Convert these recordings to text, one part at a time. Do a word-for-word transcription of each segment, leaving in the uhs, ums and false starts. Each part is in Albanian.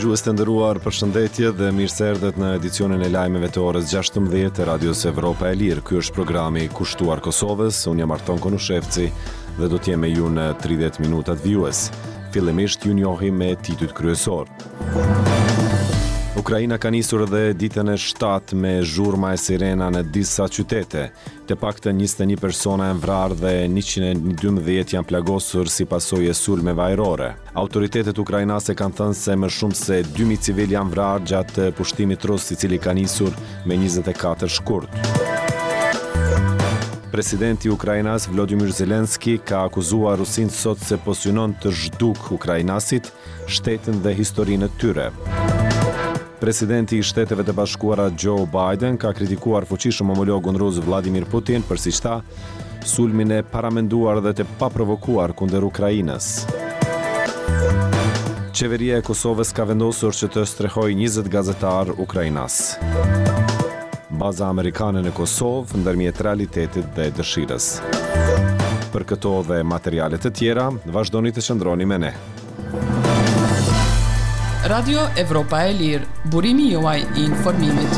Dëgjues të nderuar, përshëndetje dhe mirëseardhët në edicionin e lajmeve të orës gjashtëmbëdhjetë të Radios Evropa e Lirë. Ky është programi Kushtuar Kosovës. Unë jam Arton Konushevci dhe do të jem me ju në tridhjetë minutat vijues. Fillimisht ju njohim me titujt kryesor. Ukraina ka nisur edhe ditën e shtatë me zhurma e sirena në disa qytete. Të paktën njëzet e një persona janë vrarë dhe njëqind e dymbëdhjetë janë plagosur si pasojë e sulmeve ajrore. Autoritetet ukrainase kanë thënë se më shumë se dy mijë civil janë vrarë gjatë pushtimit rus, i cili ka nisur me njëzet e katër shkurt. Presidenti i Ukrainas Volodymyr Zelensky ka akuzuar Rusinë sot se po synon të zhduk ukrainasit, shtetin dhe historinë e tyre. Presidenti i Shteteve të Bashkuara Joe Biden ka kritikuar fuqishëm homologun rus Vladimir Putin për, siç tha, sulmin e paramenduar dhe të paprovokuar kundër Ukrainës. Qeveria e Kosovës ka vendosur që të strehojë njëzet gazetar ukrainas. Baza amerikane në Kosovë ndërmjet realitetit dhe dëshirës. Për këto dhe materiale të tjera, vazhdoni të qëndroni me ne. Radio Evropa e Lirë, burimi juaj i informimit.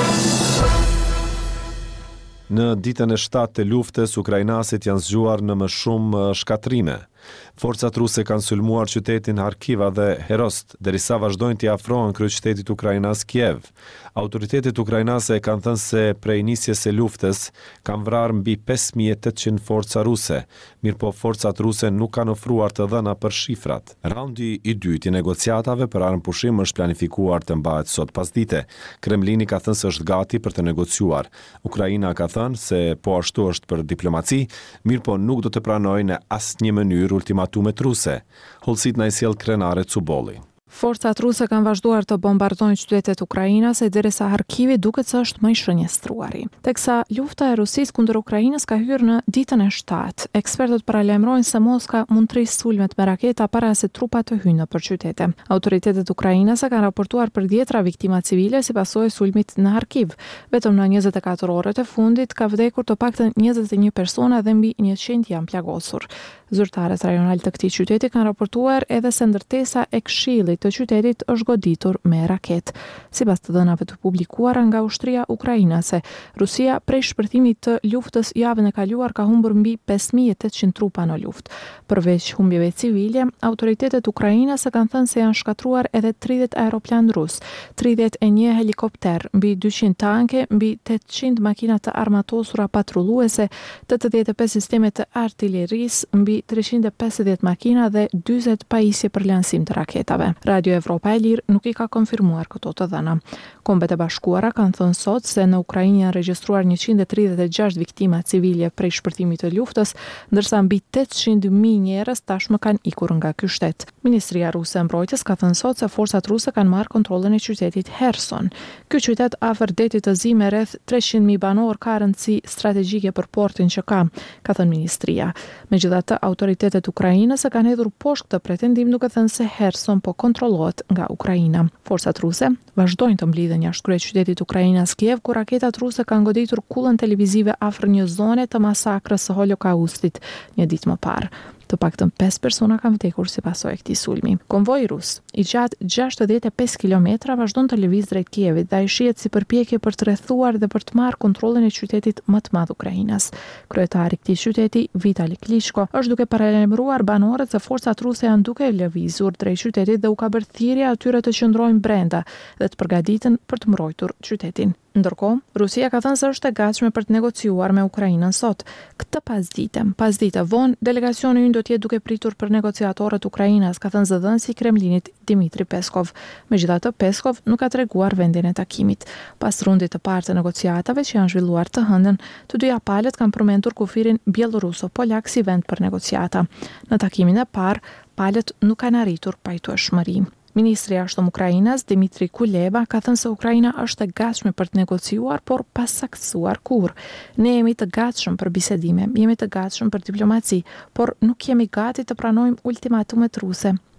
Në ditën e shtatë të luftës, ukrainasit janë zgjuar në më shumë shkatrime. Forcat ruse kanë sulmuar qytetin Harkiva dhe Herost, derisa vazhdojnë t'i afrohen kryeqytetit ukrainas Kiev. Autoritetet ukrainase kanë thënë se prej nisjes së luftës kanë vrarë mbi pesë mijë e tetëqind forca ruse, mirëpo forcat ruse nuk kanë ofruar të dhëna për shifrat. Raundi i dytë i negociatave për armëpushim është planifikuar të mbahet sot pasdite. Kremlini ka thënë se është gati për të negociuar. Ukraina ka thënë se po ashtu është për diplomaci, mirëpo nuk do të pranojë në asnjë mënyrë ultimatumet ruse. Hollësit na i sjell Krenare Cubolli. Forcat ruse kanë vazhduar të bombardojnë qytetet ukrainase derisa Harkivi duket se është më i shënjestruari. Teksa lufta e Rusisë kundër Ukrainës ka hyrë në ditën e shtatë, ekspertët paralajmërojnë se Moska mund të rrisë sulmet me raketa para se trupat të hyjnë nëpër qytete. Autoritetet ukrainase kanë raportuar për dhjetra viktima civile si pasojë e sulmit në Harkiv. Vetëm në njëzet e katër orët e fundit ka vdekur të paktën njëzet e një persona dhe mbi njëqind janë plagosur. Zyrtarët rajonal të këtij qyteti kanë raportuar edhe se ndërtesa e këshillit të qytetit është goditur me raket. Sipas të dhënave të publikuara nga ushtria ukrainase, Rusia prej shpërthimit të luftës javën e kaluar ka humbur mbi pesë mijë e tetëqind trupa në luftë. Përveç humbjeve civile, autoritetet ukrainase kanë thënë se janë shkatruar edhe tridhjetë aeroplan rus, tridhjetë e një helikopter, mbi dyqind tanke, mbi tetëqind makina të armatosura patrulluese, tetëdhjetë e pesë sisteme të artillerisë, mbi treqind e pesëdhjetë makina dhe dyzet pajisje për lansim të raketave. Radio Evropa e Lirë nuk i ka konfirmuar këto të dhëna. Kombet e Bashkuara kanë thënë sot se në Ukrainë janë regjistruar njëqind e tridhjetë e gjashtë viktima civile prej shpërthimit të luftës, ndërsa mbi tetëqind mijë njerëz tashmë kanë ikur nga ky shtet. Ministria ruse e mbrojtjes ka thënë sot se forcat ruse kanë marrë kontrollin e qytetit Kherson. Ky qytet afër detit të zi me rreth treqind mijë banor ka rëndësi strategjike për portin që ka, ka thënë ministria. Megjithatë, autoritetet ukrainase kanë hedhur poshtë këtë pretendim duke thënë se Kherson po kontrollohet nga Ukraina. Forcat ruse vazhdojnë të mblidhen jashtë kryeqytetit ukrainas Kiev, ku raketat ruse kanë goditur kullën televizive afër një zone të masakrës së Holokaustit një ditë më parë. Të paktën pesë persona kanë vdekur si pasojë e këtij sulmi. Konvoji rus, i gjatë gjashtëdhjetë e pesë kilometra, vazhdon të lëvizë drejt Kievit dhe ai shihet si përpjekje për të rrethuar dhe për të marrë kontrollin e qytetit më të madh ukrainas. Kryetari i këtij qyteti, Vitali Klitschko, është duke paralajmëruar banorët se forcat ruse janë duke lëvizur drejt qytetit dhe u ka bërë thirrje atyre të qëndrojnë brenda dhe të përgatiten për të mbrojtur qytetin. Ndërkohë, Rusia ka thënë se është e gatshme për të negociuar me Ukrainën sot. Këtë pasdite, pasdite vonë, delegacioni ynë do të jetë duke pritur për negociatorët ukrainas, ka thënë zëdhënësi i Kremlinit Dmitri Peskov. Megjithatë, Peskov nuk ka treguar vendin e takimit. Pas rundit të parë të negociatave që janë zhvilluar të hëndën, të dyja palët kanë përmendur kufirin bieloruso-polak si vend për negociata. Në takimin e parë, palët nuk kanë arritur pajtueshmëri. Ministri i Jashtëm Ukrainas, Dmitri Kuleba, ka thënë se Ukraina është e gatshme për të negociuar, por pa saktësuar kur. Ne jemi të gatshëm për bisedime, jemi të gatshëm për diplomaci, por nuk jemi gati të pranojmë ultimatumet ruse,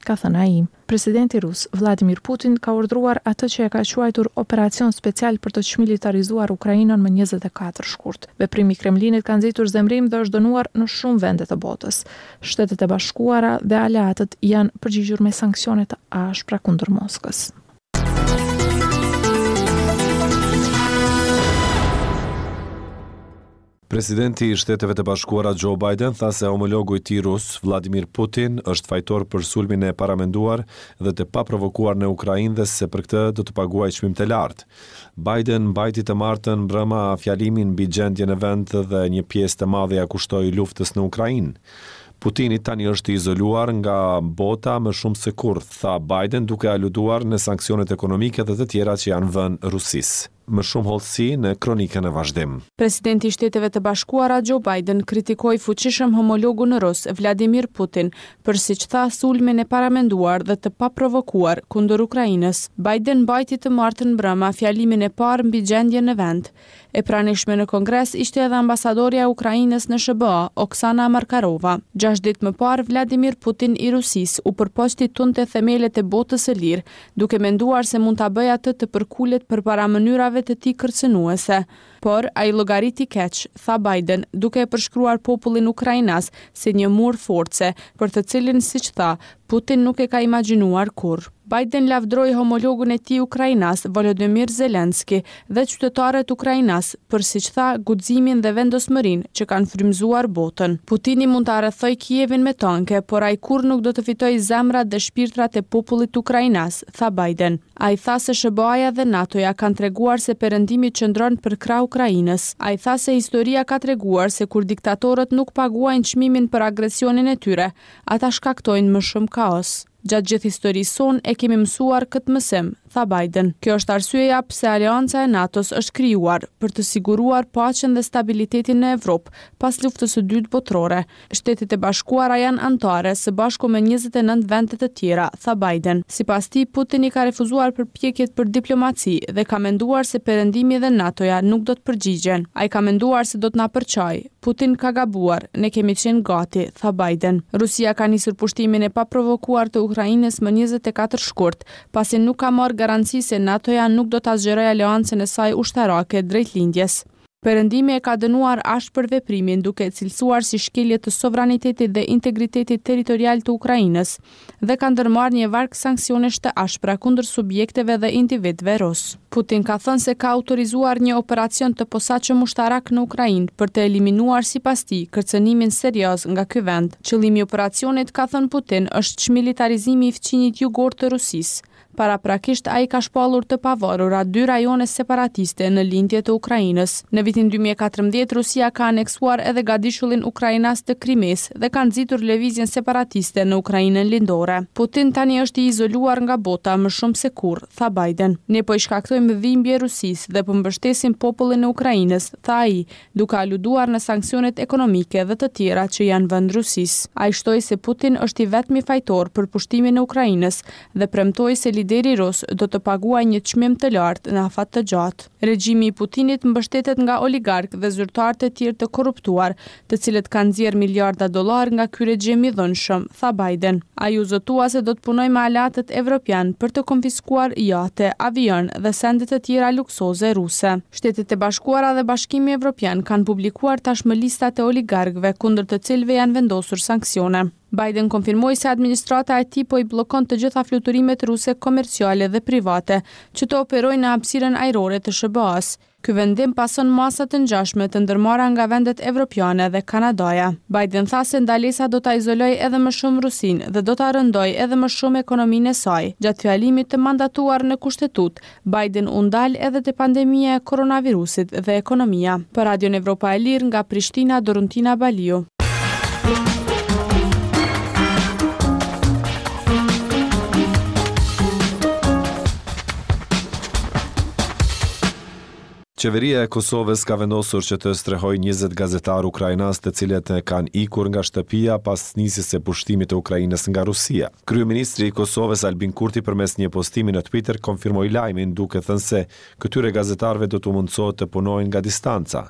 ka thënë ai. Presidenti rus Vladimir Putin ka urdhëruar atë që e ka quajtur operacion special për të çmilitarizuar Ukrainën më njëzet e katër shkurt. Veprimi i Kremlinit ka nxitur zemrim dhe është dënuar në shumë vende të botës. Shtetet e Bashkuara dhe aleatët janë përgjigjur me sanksione të ashpra kundër Moskës. Presidenti i Shteteve të Bashkuara Joe Biden tha se homologu i tij rus, Vladimir Putin, është fajtor për sulmin e paramenduar dhe të paprovokuar në Ukrainë dhe se për këtë do të paguajë çmim të lartë. Biden mbajti të martën mbrëma fjalimin mbi gjendjen e vend dhe një pjesë të madhe ja kushtoi luftës në Ukrainë. Putini tani është izoluar nga bota më shumë se kurrë, tha Biden duke aluduar në sanksionet ekonomike dhe të tjera që janë vënë Rusisë. Më shumë hollësi në kronikën e vazhdim. Presidenti i Shteteve të Bashkuara Joe Biden kritikoi fuqishëm homologun rus Vladimir Putin për siç tha sulmin e paramenduar dhe të paprovokuar kundër Ukrainës. Biden mbajti të martën mbrëma fjalimin e parë mbi gjendjen në vend. E pranishme në Kongres ishte edhe ambasadorja e Ukrainës në S B A, Oksana Markarova. Gjashtë ditë më parë, Vladimir Putin i Rusisë u përpoqti tunte themelet e botës së lirë, duke menduar se mund ta bëjë atë të përkulet përpara mënyrave të tij kërcënuese. Por ai llogariti keq, tha Biden, duke e përshkruar popullin ukrainas si një mur force, për të cilin, siç tha, Putin nuk e ka imagjinuar kurrë. Biden lavdroi homologun e tij ukrainas, Volodymyr Zelenski, dhe qytetarët ukrainas për, siç tha, guximin dhe vendosmërinë që kanë frymëzuar botën. Putini mund ta rrethojë Kievin me tanke, por ai kurrë nuk do të fitojë zemrat dhe shpirtrat e popullit ukrainas, tha Biden. Ai tha se S B A-ja dhe NATO-ja kanë treguar se perëndimi qëndron për krah Ukrainës. Ai tha se historia ka treguar se kur diktatorët nuk paguajnë çmimin për agresionin e tyre, ata shkaktojnë më shumë kaos. Gjatë gjithë historisë sonë e kemi mësuar këtë mësim, tha Biden. Kjo është arsyeja pse Aleanca e NATO-s është krijuar për të siguruar paqen dhe stabilitetin në Evropë pas luftës së dytë botërore. Shtetet e Bashkuara janë anëtare së bashku me njëzet e nëntë vende të tjera, tha Biden. Sipas tij, Putini ka refuzuar përpjekjet për diplomaci dhe ka menduar se perëndimi dhe NATO-ja nuk do të përgjigjen. Ai ka menduar se do të na përçojë. Putin ka gabuar, ne kemi qenë gati, tha Biden. Rusia ka nisur pushtimin e paprovokuar të Ukrainës më njëzet e katër shkurt, pasi nuk ka marrë garanci se NATO-ja nuk do ta zgjerojë aleancën e saj ushtarake drejt lindjes. Perëndimi e ka dënuar ashpër veprimin duke e cilësuar si shkelje të sovranitetit dhe integritetit territorial të Ukrainës dhe ka ndërmarrë një varg sanksionesh të ashpra kundër subjekteve dhe individëve rus. Putin ka thënë se ka autorizuar një operacion të posaçëm ushtarak në Ukrainë për të eliminuar sipas tij kërcënimin serioz nga ky vend. Qëllimi i operacionit, ka thënë Putin, është çmilitarizimi i fqinjit jugor të Rusisë. Paraprakisht ai ka shpallur të pavarura dy rajone separatiste në lindje të Ukrainës. Në vitin dy mijë e katërmbëdhjetë Rusia ka aneksuar edhe gadishullin ukrainas të Krimes dhe ka nxitur lëvizjen separatiste në Ukrainën lindore. Putin tani është i izoluar nga bota më shumë se kurrë, tha Biden. Ne po i shkaktojmë dhimbje Rusisë dhe po mbështesim popullin e Ukrainës, tha ai, duke aluduar në sanksionet ekonomike dhe të tjera që janë vënë Rusisë. Ai shtoi se Putin është i vetmi fajtor për pushtimin e Ukrainës dhe premtoi se lideri rus do të paguajë një çmim të lartë në afat të gjatë. Regjimi i Putinit mbështetet nga oligarkë dhe zyrtarë të tjerë të korruptuar, të cilët kanë nxjerrë miliarda dollar nga ky regjim i dhunshëm, tha Biden. Ai u zotua se do të punojë me aleatët evropian për të konfiskuar jate, avion dhe sende të tjera luksoze ruse. Shtetet e Bashkuara dhe Bashkimi Evropian kanë publikuar tashmë listat e oligarkëve kundër të cilëve janë vendosur sanksione. Biden konfirmoi se administrata e tij po i bllokon të gjitha fluturimet ruse komerciale dhe private që të operojnë në hapësirën ajrore të S B A-s. Ky vendim pason masa të ngjashme të ndërmarra nga vendet evropiane dhe Kanadaja. Biden tha se ndalesa do ta izolojë edhe më shumë Rusinë dhe do ta rëndojë edhe më shumë ekonominë e saj. Gjatë fjalimit të mandatuar në kushtetutë, Biden u ndal edhe te pandemia e koronavirusit dhe ekonomia. Për Radion Evropa e Lirë nga Prishtina, Doruntina Baliu. Qeveria e Kosovës ka vendosur që të strehojë njëzet gazetarë ukrainas të cilët kanë ikur nga shtëpia pas nisjes së pushtimit të Ukrainës nga Rusia. Kryeministri i Kosovës Albin Kurti përmes një postimi në Twitter konfirmoi lajmin duke thënë se këtyre gazetarëve do të mundësohet të punojnë nga distanca.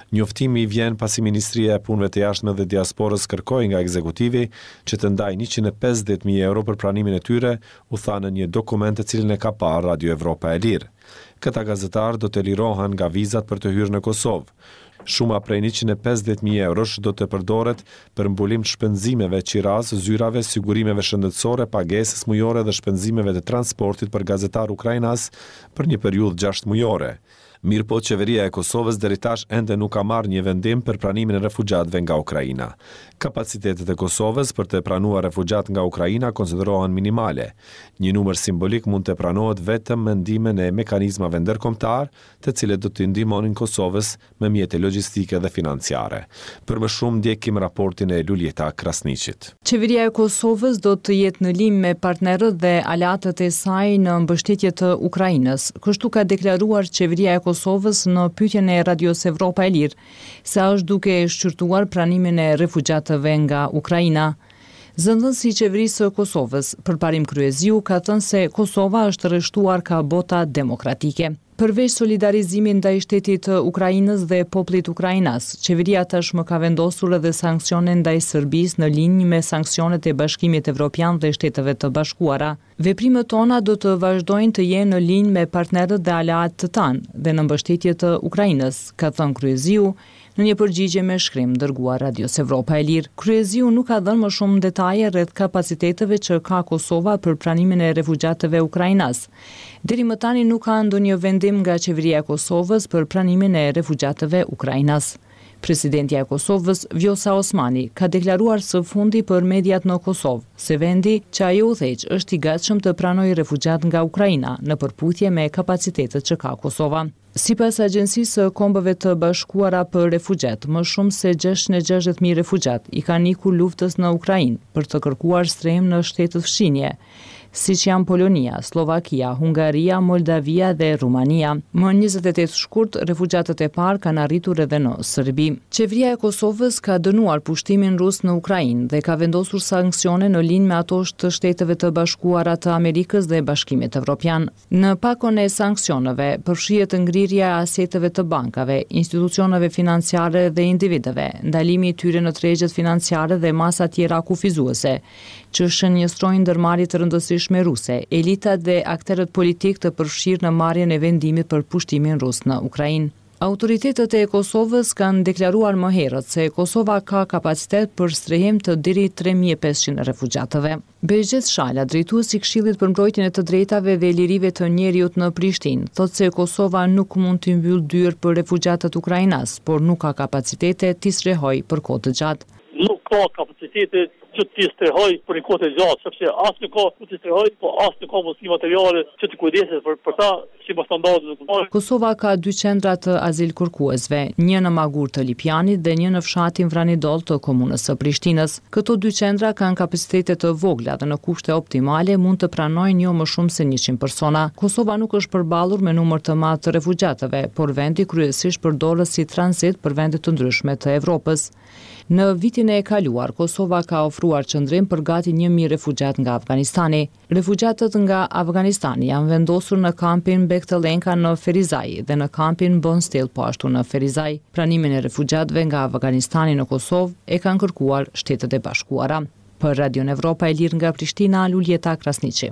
Njoftimi vjen pasi Ministria e Punëve të Jashtme dhe Diasporës kërkoi nga ekzekutivi që të ndajë njëqind e pesëdhjetë mijë euro për pranimin e tyre, u tha në një dokument të cilin e ka parë Radio Evropa e Lirë. Këta gazetarë do të lirohen nga vizat për të hyrë në Kosovë. Shuma prej njëqind e pesëdhjetë mijë eurosh do të përdoret për mbulim të shpenzimeve qiraz, zyrave, sigurimeve shëndetësore, pagesës mujore dhe shpenzimeve të transportit për gazetar ukrainas për një periudhë gjashtë mujore. Mirë po, qeveria e Kosovës deri tash ende nuk ka marrë një vendim për pranimin e refugjatëve nga Ukraina. Kapacitetet e Kosovës për të pranuar refugjat nga Ukraina konsiderohen minimale. Një numër simbolik mund të pranohet vetëm me ndikimin e mekanizmave ndërkombëtar, të cilët do të ndihmonin Kosovës me mjete logjistike dhe financiare. Për më shumë ndjekim raportin e Luljeta Krasniqit. Qeveria e Kosovës do të jetë në lim me partnerët dhe aleatët e saj në mbështetje të Ukrainës. Kështu ka deklaruar qeveria e Kosovës në pyetjen e Radios Evropa e Lirë, sa është duke shqyrtuar pranimin e refugjatëve nga Ukraina. Zëndësi i qeverisë së Kosovës, përparim Kryeziu, ka thënë se Kosova është rreshtuar ka bota demokratike. Përveç solidarizimit ndaj shtetit të Ukrainës dhe popullit ukrainas, qeveria tashmë ka vendosur edhe sanksione ndaj Serbisë në linjë me sanksionet e Bashkimit Evropian dhe Shteteve të Bashkuara. Veprimet tona do të vazhdojnë të jenë në linjë me partnerët dhe aleatë të tanë dhe në mbështetje të Ukrainës, ka thënë Kryeziu në një përgjigje me shkrim dërguar Radios Evropa e Lirë. Kryeziu nuk ka dhënë më shumë detaje rreth kapaciteteve që ka Kosova për pranimin e refugjatëve ukrainas. Deri më tani nuk ka ndonjë vendim nga qeveria e Kosovës për pranimin e refugjatëve ukrainas. Presidentja e Kosovës, Vjosa Osmani, ka deklaruar së fundi për mediat në Kosovë se vendi që ajo udhëheq është i gatshëm të pranojë refugjat nga Ukraina në përputhje me kapacitetet që ka Kosova. Sipas Agjencisë së Kombeve të Bashkuara për Refugjat, më shumë se gjashtëqind e gjashtëdhjetë mijë refugjat i kanë ikur luftës në Ukrainë për të kërkuar strehim në shtetet fshinje, siç janë Polonia, Slovakia, Hungaria, Moldavia dhe Rumania. Më njëzet e tetë shkurt, refugjatët e parë kanë arritur edhe në Serbi. Qeveria e Kosovës ka dënuar pushtimin rus në Ukrainë dhe ka vendosur sanksione në linjë me ato të Shteteve të Bashkuara të Amerikës dhe Bashkimit Evropian. Në pakon e sanksioneve përfshihet ngrirja e aseteve të bankave, institucioneve financiare dhe individëve, ndalimi i tyre në tregjet financiare dhe masa tjera kufizuese, që shënjestrojnë ndërmarrje të rëndësishme ruse, elitat dhe aktorët politik të përfshirë në marrjen e vendimit për pushtimin rus në Ukrainë. Autoritetet e Kosovës kanë deklaruar më herët se Kosova ka kapacitet për strehim të deri tre mijë e pesëqind refugjatëve. Behgjet Shala, drejtuesi i Këshillit për mbrojtjen e të drejtave dhe lirive të njeriut në Prishtinë, thotë se Kosova nuk mund të mbyll dyert për refugjatët ukrainas, por nuk ka kapacitete t'i strehojë për kohë të gjatë. Nuk ka kapacitete që t'i strehoj për një kohë të gjatë, sepse as nuk ka ku t'i strehoj, po as nuk ka mundësi materiale që të kujdeset për, për ta si pas standardet. Kosova ka dy qendra të azil kërkuesve, një në Magur të Lipjanit dhe një në fshatin Vranidol të komunës së Prishtinës. Këto dy qendra kanë kapacitete të vogla dhe në kushte optimale mund të pranojnë jo më shumë se njëqind persona. Kosova nuk është përballur me numër të madh të refugjatëve, por vendi kryesisht përdoret si tranzit për vende të ndryshme të Evropës. Në vitin e kaluar, Kosova ka ofruar qëndrim për gati një mijë refugjat nga Afganistani. Refugjatët nga Afganistani janë vendosur në kampin Bektelenka në Ferizaj dhe në kampin Bonstil po ashtu në Ferizaj. Pranimin e refugjatëve nga Afganistani në Kosovë e kanë kërkuar Shtetet e Bashkuara. Për Radio Evropa e Lirë nga Prishtina, Luljeta Krasniqi.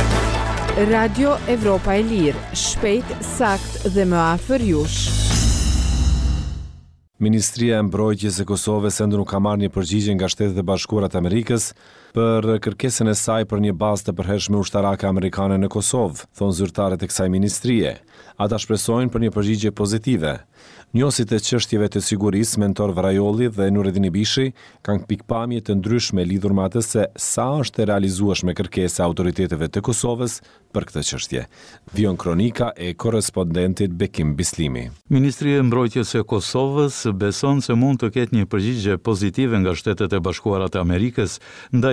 Radio Evropa e Lirë, shpejt, sakt dhe më afër jush. Ministria e Mbrojtjes e Kosovës ende nuk ka marrë një përgjigje nga Shtetet e Bashkuara të Amerikës për kërkesën e saj për një bazë të përhershme ushtarake amerikane në Kosovë, thonë zyrtarët e kësaj ministrie. Ata shpresojnë për një përgjigje pozitive. Njohësit e çështjeve të sigurisë, Mentor Vrajolli dhe Nureddin Ibishi, kanë pikpamje të ndryshme lidhur me atë se sa është e realizueshme kërkesa e autoriteteve të Kosovës për këtë çështje. Vion kronika e korrespondentit Bekim Bislimi. Ministria e Mbrojtjes e Kosovës beson se mund të ketë një përgjigje pozitive nga Shtetet e Bashkuara të Amerikës ndaj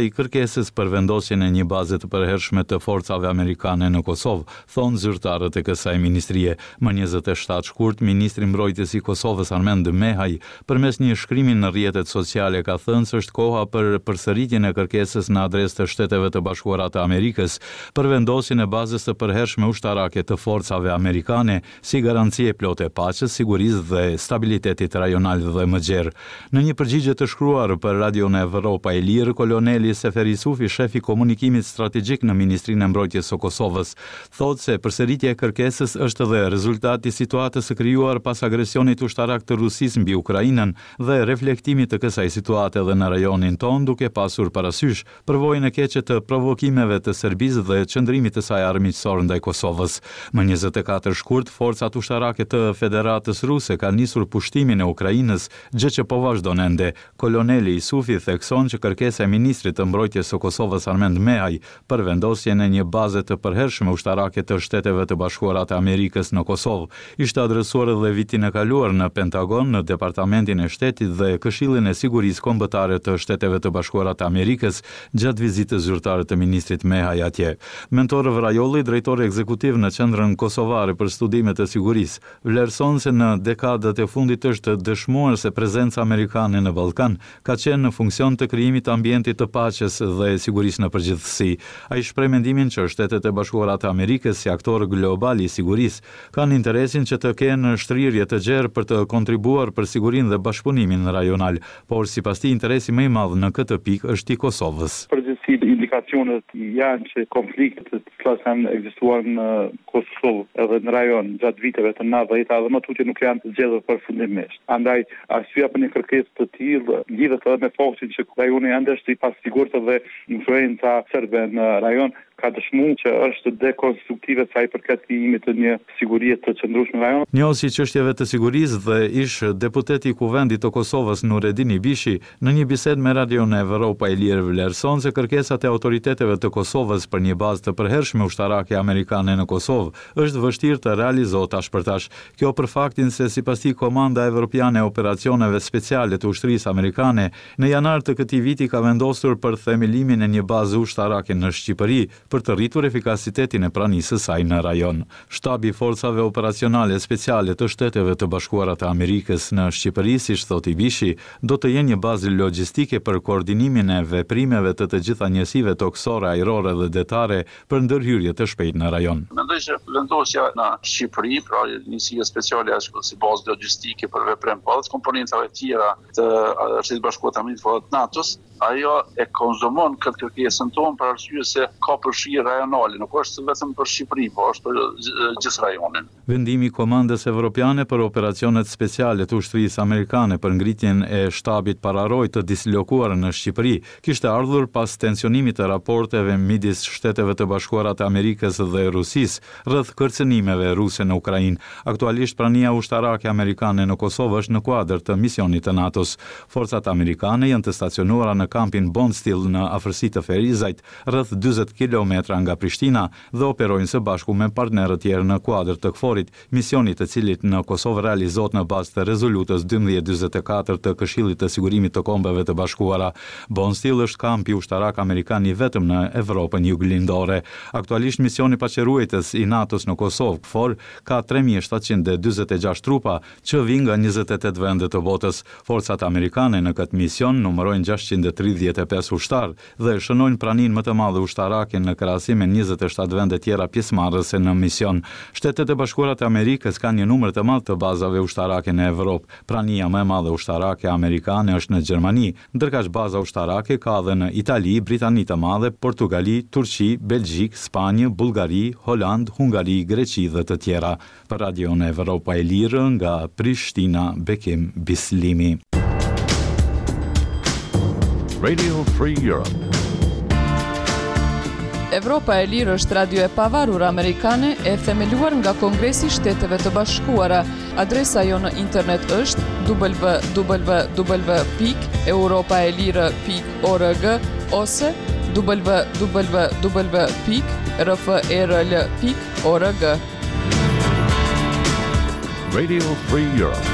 i kërkesës për vendosjen e një baze të përhershme të forcave amerikane në Kosovë, thonë zyrtarët e kësaj ministrie. Më njëzet e shtatë shkurt, ministri mbrojtjes i Kosovës Armend Mehaj, përmes një shkrimi në rrjetet sociale ka thënë se është koha për përsëritjen e kërkesës në adresë të Shteteve të Bashkuara të Amerikës për vendosjen e bazës të përhershme ushtarake të forcave amerikane si garanci e plotë e paqes, sigurisë dhe stabilitetit rajonal dhe më gjerë. Në një përgjigje të shkruar për Radion Evropa e Lirë, koloneli Seferi Sufi, shefi komunikimit strategjik në Ministrinë e Mbrojtjes së Kosovës, thotë se përsëritja e kërkesës është dhe rezultati i situatës së krijuar pas agresionit ushtarak të Rusisë mbi Ukrainën dhe reflektimit të kësaj situate edhe në rajonin ton, duke pasur parasysh përvojën e keqe të provokimeve të Serbisë dhe qëndrimit të saj armiqësor ndaj Kosovës. Më njëzet e katër shkurt, forcat ushtarake të Federatës Ruse kanë nisur pushtimin e Ukrainës, gjë që po vazhdon ende. Koloneli Sufi thekson që kërkesa e ministrit të mbrojtjes së Kosovës Armend Mehaj për vendosjen e një baze të përhershme ushtarake të Shteteve të Bashkuara të Amerikës në Kosovë ishte adresuar edhe vitin e kaluar në Pentagon, në Departamentin e Shtetit dhe Këshillin e Sigurisë Kombëtare të Shteteve të Bashkuara të Amerikës gjatë vizitës zyrtare të ministrit Mehaj atje. Mentor Vrajolli, drejtori ekzekutiv në Qendrën Kosovare për Studime të Sigurisë, vlerëson se në dekadat e fundit është dëshmuar se prezenca amerikane në Ballkan ka qenë në funksion të krijimit të ambientit të paqes dhe sigurisë në përgjithësi. Ai shpreh mendimin që Shtetet e Bashkuara të Amerikës si aktor global i sigurisë kanë interesin që të kenë shtrirje të gjerë për të kontribuar për sigurinë dhe bashkëpunimin rajonal, por sipas tij interesi më i madh në këtë pikë është i Kosovës. Përgjithësi indikacionet janë që konfliktet të cilat kanë ekzistuar në Kosovë edhe në rajon gjatë viteve të nëntëdhjetë dhe më tutje nuk janë zgjedhur përfundimisht. Andaj arsyeja për një kërkesë të tillë lidhet edhe me faktin që rajoni ende është i pasigurt dhe influenca serbe në rajon ka dëshmuar që është dekonstruktive sa i përket krijimit të një sigurie të qëndrueshme në rajon. Njohësi çështjeve të sigurisë dhe ish deputeti i Kuvendit të Kosovës Nuredin Ibishi në një bisedë me Radion Evropa e Lirë vlerëson se kërkesat e autoriteteve të Kosovës për një bazë të përhershme ushtarake amerikane në Kosovë është vështirë të realizohet tash për tash. Kjo për faktin se sipas tij Komanda Evropiane e Operacioneve Speciale të Ushtrisë Amerikane në janar të këtij viti ka vendosur për themelimin e një baze ushtarake në Shqipëri për të rritur efikasitetin e pranisë së saj në rajon. Shtabi i Forcave Operacionale Speciale të Shteteve të Bashkuara të Amerikës në Shqipëri, siç thotë Ibishi, do të jenë një bazë logjistike për koordinimin e veprimeve të të gjitha njësive toksore, ajrore dhe detare për ndërhyrje të shpejtë në rajon. Mendoj që vendosja në Shqipëri, pra njësia speciale ashtu si bazë logjistike për veprim pas komponentave të tjera të Shtetit Bashkuar të Amerikës të NATO-s, ajo e konsumon këtë kërkesën tonë për arsye se ka përfshirje rajonale, nuk është vetëm për Shqipëri, por është për gjithë rajonin. Vendimi i Komandës Evropiane për Operacionet Speciale të Ushtrisë Amerikane për ngritjen e shtabit pararoj të dislokuar në Shqipëri kishte ardhur pas tensionimit të raporteve midis Shteteve të Bashkuara të Amerikës dhe Rusisë rreth kërcënimeve ruse në Ukrainë. Aktualisht prania ushtarake amerikane në Kosovë është në kuadër të misionit të NATO-s. Forcat amerikane janë të stacionuara në kampin Bondsteel në afërsi të Ferizajt, rreth dyzet kilometra nga Prishtina dhe operojnë së bashku me partnerët tjerë në kuadër të KFOR-it, misionit të cilit në Kosovë realizohet në bazë të rezolutës dymbëdhjetë dyzet e katër të Këshillit të Sigurimit të Kombeve të Bashkuara. Bondsteel është kampi ushtarak amerikan i vetëm në Evropën juglindore. Aktualisht misioni paqëruesës i NATO-s në Kosovë, KFOR, ka tre mijë shtatëqind e dyzet e gjashtë trupa që vijnë nga njëzet e tetë vende të botës. Forcat amerikane në këtë mision numërojnë gjashtëqind e tridhjetë e pesë ushtar dhe shënojnë praninë më të madhe ushtarake në krahasim me njëzet e shtatë vende tjera pjesëmarrëse në mision. Shtetet e Bashkuara të Amerikës kanë një numër të madh të bazave ushtarake në Evropë. Prania më e madhe ushtarake amerikane është në Gjermani, ndërkaq baza ushtarake ka edhe në Itali, Britani të Madhe, Portugali, Turqi, Belgjik, Spanjë, Bullgari, Holand, Hungari, Greqi dhe të tjera. Për Radion Evropa e Lirë nga Prishtina, Bekim Bislimi. Radio Free Europe. Evropa e Lirë është radio e pavarur amerikane e themeluar nga Kongresi i Shteteve të Bashkuara. Adresa jo në internet është w w w pikë europaelire pikë org ose w w w pikë r f r l pikë org. Radio Free Europe.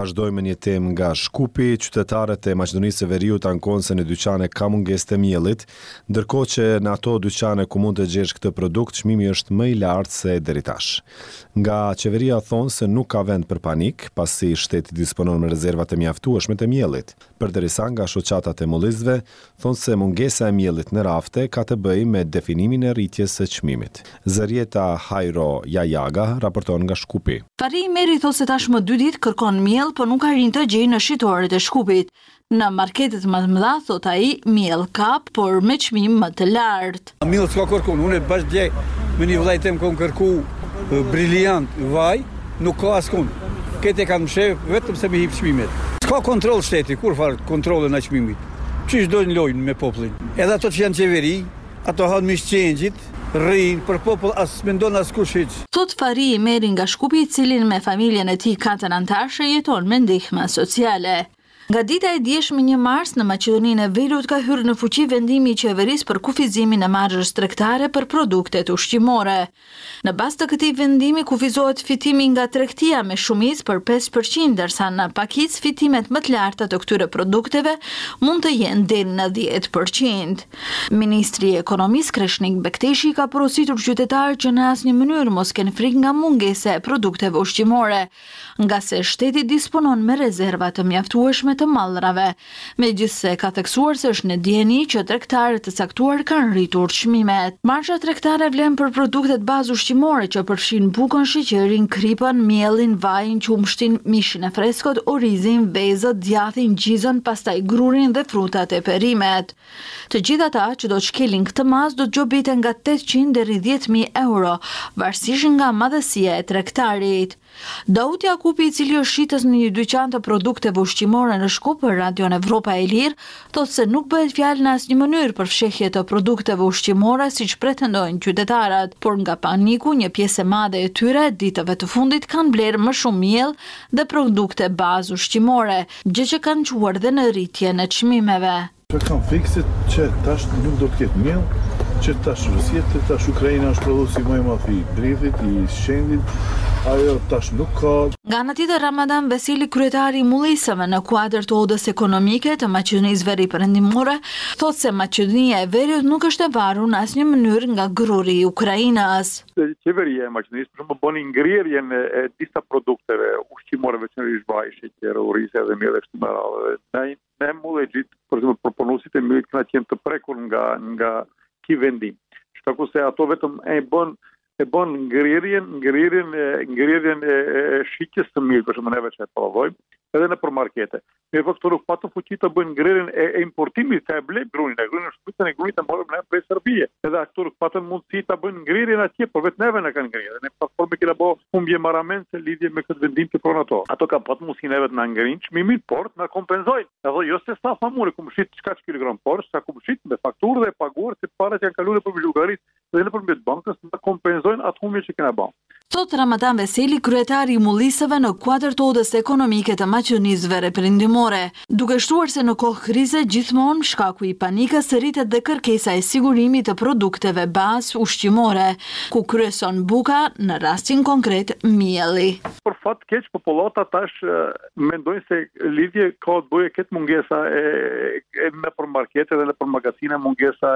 Vazhdojmë një temë nga Shkupi. Qytetarët e Maqedonisë së Veriut ankohen se në dyqane ka mungesë të miellit, ndërkohë që në ato dyqane ku mund të gjesh këtë produkt, çmimi është më i lartë se deri tash. Nga qeveria thonë se nuk ka vend për panik, pasi shteti disponon me rezerva të mjaftueshme të miellit. Përderisa nga shoqatat e mollizve thonë se mungesa e miellit në rafte ka të bëjë me definimin e rritjes së çmimit. Zërieta Hajro Jajaga raporton nga Shkupi. Fari Meri thotë se tashmë dy ditë kërkon miell, por nuk arrin të gjejë në shitoret e Shkupit. Në marketet më të mëdha, thot ai, miell ka, por me çmim më të lartë. Miell s'ka kërkun, unë bash dje me një vëllai tem kam kërku briliant vaj, nuk ka askund. Këtë e kanë shef vetëm se me hip çmimet. S'ka kontroll shteti, kur fare kontrollin e çmimit. Çish do në lojnë me popullin. Edhe ato që janë qeveri, ato hanë misqengjit, rrin për popull as mendon as kush hiç. Thot Fari Meri nga Shkupi, i cili me familjen e tij katër anëtarë jeton me ndihmë sociale. Nga dita e djeshme një mars në Maqedoninë e Veriut ka hyrë në fuqi vendimi i qeverisë për kufizimin e marzhës tregtare për produktet ushqimore. Në bazë të këtij vendimi kufizohet fitimi nga tregtia me shumicë për pesë përqind, ndërsa në pakicë fitimet më të larta të këtyre produkteve mund të jenë deri në dhjetë përqind. Ministri i Ekonomisë Kreshnik Bekteshi ka porositur qytetarët që në asnjë mënyrë mos kenë frikë nga mungesa e produkteve ushqimore, nga se shteti disponon me rezerva të mjaftueshme të mallrave. Megjithse ka theksuar se është në dieni që tregtarët e caktuar kanë rritur çmimet. Marzha tregtare vlen për produktet bazë ushqimore që përfshin bukën, sheqerin, kripën, mielin, vajin, qumshtin, mishin e freskët, orizin, vezët, djathin, gjizën, pastaj grurin dhe frutat e perimet. Të gjitha ata që do të shkelin këtë masë do të gjobiten nga tetëqind deri dhjetë mijë euro, varësisht nga madhësia e tregtarit. Daud Jakupi, i cili është shitës në një dyqan të produkteve ushqimore në Shkup për Radion Evropa e Lirë, thotë se nuk bëhet fjalë në asnjë mënyrë për fshehje të produkteve ushqimore siç pretendojnë qytetarët, por nga paniku një pjesë e madhe e tyre ditëve të fundit kanë blerë më shumë miell dhe produkte bazë ushqimore, gjë që kanë çuar dhe në rritjen e çmimeve. Që kanë fiksit që tash nuk do të ketë miell, që tash Rusia, tash Ukraina është prodhuesi më i madh i bridhit, i shëndit, ajo tash nuk ka. Nga ana tjetër, Ramadan Veseli, kryetari i mullisave në kuadër të odës ekonomike të Maqedonisë Veri Perëndimore, thotë se Maqedonia e Veriut nuk është e varur në asnjë mënyrë nga gruri i Ukrainës. Qeveria e Maqedonisë për shembull bën ngrirjen e disa produkteve ushqimore, veçanërisht vaj, sheqer, oriz dhe miell e kështu me radhë. Ne ne mullit për shembull proponuesit e miellit kanë qenë të prekur nga nga ky vendim. Shkaku se ato vetëm e bën e bën ngrirjen, ngrirjen, ngrirjen e, e shitjes të mirë, për shembull neve që e provojmë, edhe në përmarkete. Me këto nuk patën fuqi të bëjnë ngrirjen e, e importimit, ka e blej grunin, e grunin është shpytën e grunit të morëm ne prej Serbie. Edhe ato nuk patën mundësi të bëjnë ngrirjen atje, por vetë neve në kanë ngrirjen. Ne platformë kena bë humbje marramense lidhje me këtë vendim të pronë ato. Ato kanë patën mundësi neve të na ngrinë çmimin, por na kompenzojnë. Edhe jo se sa famure ku mshit çka kilogram, por sa ku mshit me fakturë dhe paguar se parat janë kaluar për zhugaritë dhe nëpërmjet bankës na kompenzojnë atë humbje që kena bën. Thot Ramadan Veseli, kryetari i mullisave në kuadër të odës ekonomike të Maqedonisë Vere Perëndimore, duke shtuar se në kohë krize gjithmonë shkaku i panikës rritet dhe kërkesa e sigurimit të produkteve bazë ushqimore, ku kryeson buka, në rastin konkret mielli. Për fat keq popullata tash mendojnë se lidhje ka të bëjë këtë mungesa e, e në përmarkete dhe në përmagazina mungesa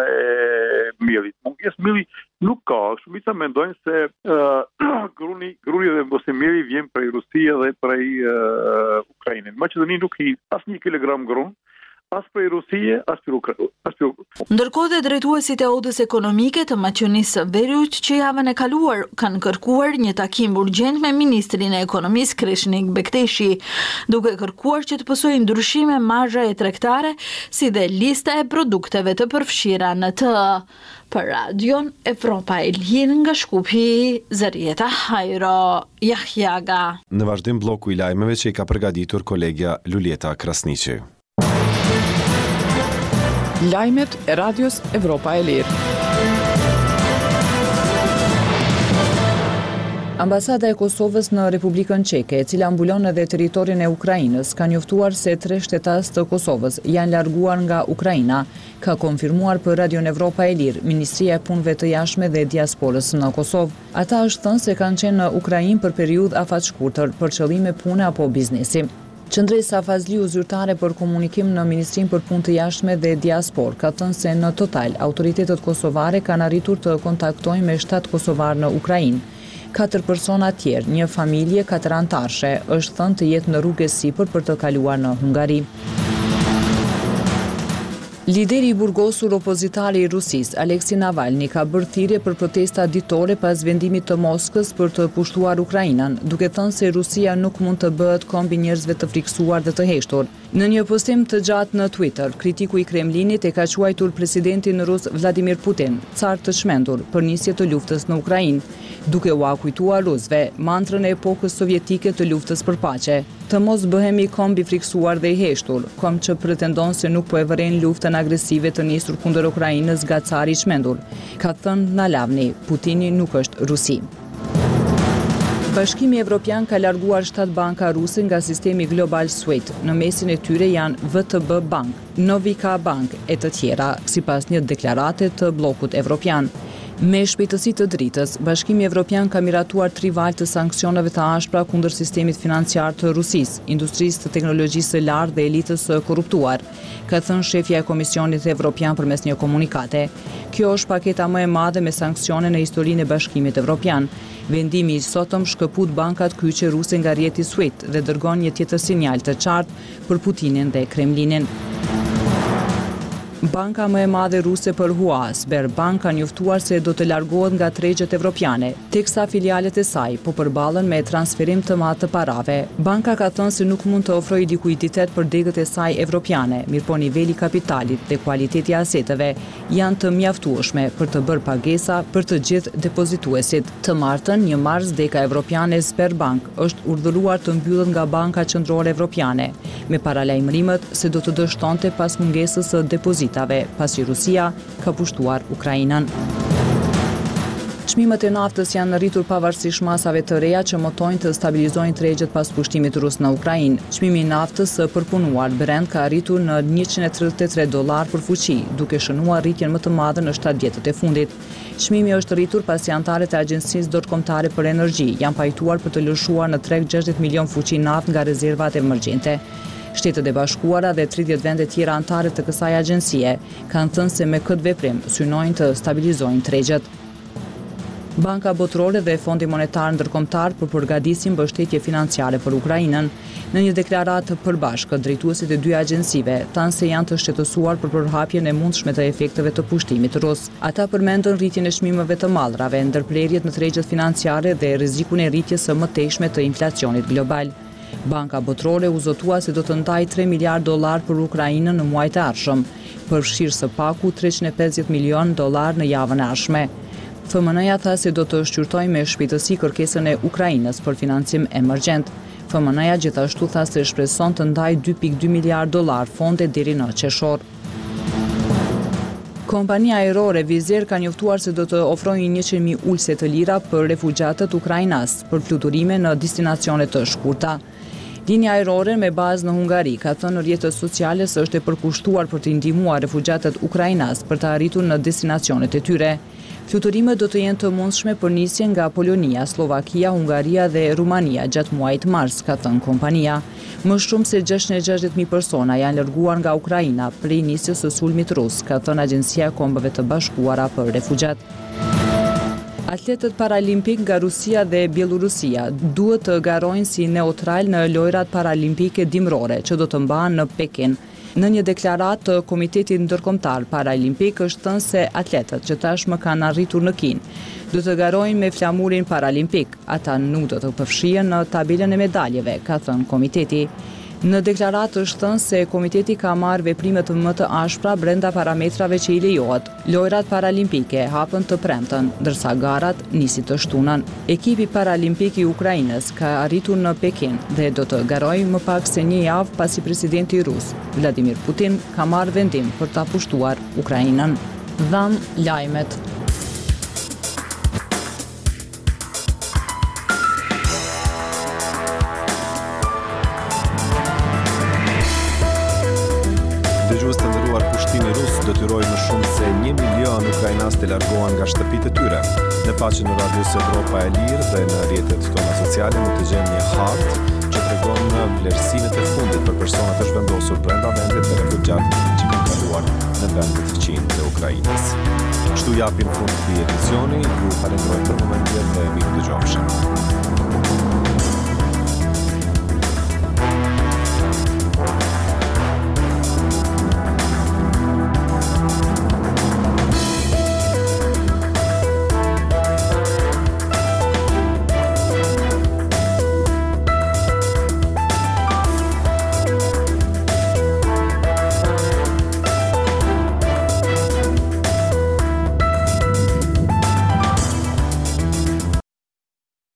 e miellit. Mungesë mielli nuk ka, shumica mendojnë se uh, gruni, gruni dhe mbosimieri vjen prej Rusia dhe prej uh, Ukrainën. Maqedoni nuk i asnjë kilogram grun, as prej Rusie, as prej Ukrainës. Ndërkohë dhe drejtuesit e odës ekonomike të Maqedonisë së Veriut që javën e kaluar kanë kërkuar një takim urgjent me ministrin e ekonomisë Kreshnik Bekteshi, duke kërkuar që të pësojë ndryshime marzha e tregtare si dhe lista e produkteve të përfshira në të. Për Radion Evropa e Lirë nga Shkupi, Zërieta Hajro Jahjaga. Në vazhdim bloku i lajmeve që i ka përgatitur kolegja Lulieta Krasniqi. Lajmet e Radios Evropa e Lirë. Ambasada e Kosovës në Republikën Çeke, e cila mbulon edhe territorin e Ukrainës, ka njoftuar se tre shtetas të Kosovës janë larguar nga Ukraina, ka konfirmuar për Radion Evropa e Lirë, Ministria e Punëve të Jashtme dhe Diasporës në Kosovë. Ata është thënë se kanë qenë në Ukrainë për periudhë afat shkurtër për qëllime pune apo biznesi. Qëndresa Fazliu, zyrtare për komunikim në Ministrinë për Punë të Jashtme dhe Diaspor, ka thënë se në total autoritetet kosovare kanë arritur të kontaktojnë me shtatë kosovarë në Ukrainë. Katër persona tjerë, një familje katër anëtarshe, është thënë të jetë në rrugë sipër për të kaluar në Hungari. Lideri i burgosur opozitari i Rusisë, Aleksej Navalny, ka bërë thirrje për protesta ditore pas vendimit të Moskës për të pushtuar Ukrainën, duke thënë se Rusia nuk mund të bëhet kombi njerëzve të friksuar dhe të heshtur. Në një postim të gjatë në Twitter, kritiku i Kremlinit e ka quajtur presidentin rus Vladimir Putin car të çmendur për nisje të luftës në Ukrainë, duke u kujtuar rusëve mantrën e epokës sovjetike të luftës për paqe. Të mos bëhemi kombi friksuar dhe i heshtur, kom që pretendon se nuk po e vëren luftën agresive të nisur kundër Ukrainës nga cari i çmendur, ka thënë Navalny. Putini nuk është Rusi. Bashkimi Evropian ka larguar shtatë banka ruse nga sistemi global SWIFT. Në mesin e tyre janë V T B Bank, Novica Bank e të tjera, sipas një deklarate të bllokut evropian. Me shpejtësi të dritës, Bashkimi Evropian ka miratuar tri valë të sanksioneve të ashpra kundër sistemit financiar të Rusisë, industrisë të teknologjisë së lartë dhe elitës së korruptuar, ka thënë shefja e Komisionit Evropian përmes një komunikate. Kjo është paketa më e madhe me sanksione në historinë e Bashkimit Evropian. Vendimi i sotëm shkëput bankat kyçe ruse nga rrjeti SWIFT dhe dërgon një tjetër sinjal të qartë për Putinin dhe Kremlinin. Banka më e madhe ruse për hua, Sberbank, ka njoftuar se do të largohet nga tregjet evropiane, teksa filialet e saj po përballen me transferim të madh të parave. Banka ka thënë se nuk mund të ofrojë likuiditet për degët e saj evropiane, mirëpo niveli i kapitalit dhe kualiteti i aseteve janë të mjaftueshme për të bërë pagesa për të gjithë depozituesit. Të martën, një mars deka evropiane Sberbank është urdhëruar të mbyllet nga Banka Qendrore Evropiane, me paralajmërimet se do të dështonte pas mungesës së depozitave, pasi Rusia ka pushtuar Ukrainën. Çmimet e naftës janë rritur pavarësisht masave të reja që motojnë të stabilizojnë tregjet pas pushtimit rus në Ukrainë. Çmimi i naftës së përpunuar Brent ka arritur në njëqind e tridhjetë e tre dollar për fuqi, duke shënuar rritjen më të madhe në shtatë vjetët e fundit. Çmimi është rritur pasi anëtarët e Agjencisë Ndërkombëtare për Energji janë pajtuar për të lëshuar në treg gjashtëdhjetë milion fuqi naftë nga rezervat emergjente. Shtetet e Bashkuara dhe tridhjetë vende tjera anëtare të kësaj agjencie kanë thënë se me këtë veprim synojnë të stabilizojnë tregjet. Banka Botërore dhe Fondi Monetar Ndërkombëtar po përgatisin mbështetje financiare për Ukrainën. Në një deklaratë përbashkët, drejtuesit e dy agjencive thanë se janë të shqetësuar për përhapjen e mundshme të efekteve të pushtimit rus. Ata përmendën rritjen e çmimeve të mallrave, ndërprerjet në tregjet financiare dhe rrezikun e rritjes së mëtejshme të inflacionit global. Banka Botërore u zotua se do të ndajë tre miliard dollar për Ukrainën në muajt e ardhshëm, përfshirë së paku treqind e pesëdhjetë milion dollar në javën e ardhshme. F M N-ja tha se do të shqyrtojë me shpejtësi kërkesën e Ukrainës për financim emergjent. F M N-ja gjithashtu tha se shpreson të ndajë dy pikë dy miliard dollar fonde deri në qershor. Kompania ajrore Wizz Air ka njoftuar se do të ofrojë njëqind mijë ulse të lira për refugjatët ukrainas për fluturime në destinacione të shkurta. Linja ajrore me bazë në Hungari ka thënë në rrjetet sociale se është e përkushtuar për të ndihmuar refugjatët ukrainas për të arritur në destinacionet e tyre. Fluturimet do të jenë të mundshme për nisje nga Polonia, Slovakia, Hungaria dhe Rumania gjatë muajit mars, ka thënë kompania. Më shumë se gjashtëdhjetë e gjashtëdhjetë mijë persona janë larguar nga Ukraina prej nisjes së sulmit rus, ka thënë Agjencia e Kombeve të Bashkuara për Refugjat. Atletët paralimpik nga Rusia dhe Bielorusia duhet të garojnë si neutral në lojrat paralimpike dimrore që do të mbahen në Pekin. Në një deklaratë të Komitetit Ndërkombëtar Paralimpik është thënë se atletët që tashmë kanë arritur në Kinë do të garojnë me flamurin paralimpik. Ata nuk do të përfshihen në tabelën e medaljeve, ka thënë komiteti. Në deklaratë është thënë se komiteti ka marrë veprimet më të ashpra brenda parametrave që i lejohet. Lojrat paralimpike hapen të premten, ndërsa garat nisin të shtunën. Ekipi paralimpik i Ukrainës ka arritur në Pekin dhe do të garojë më pak se një javë pasi presidenti rus, Vladimir Putin, ka marrë vendim për ta pushtuar Ukrainën. Dhan lajmet. Dëgjues të nderuar, pushtimi rus detyroi më shumë se një milion ukrainas të largohen nga shtëpitë e tyre. Ne paqen në Radios Evropa e Lirë dhe në rrjetet tona sociale mund të gjeni një hartë që tregon vlerësimet e fundit për persona të zhvendosur brenda vendit dhe refugjat që kanë kaluar në vendet të qinj të Ukrainës. Kështu japim fund këtij edicioni, ju falenderoj për momentën dhe miq dëgjofshëm.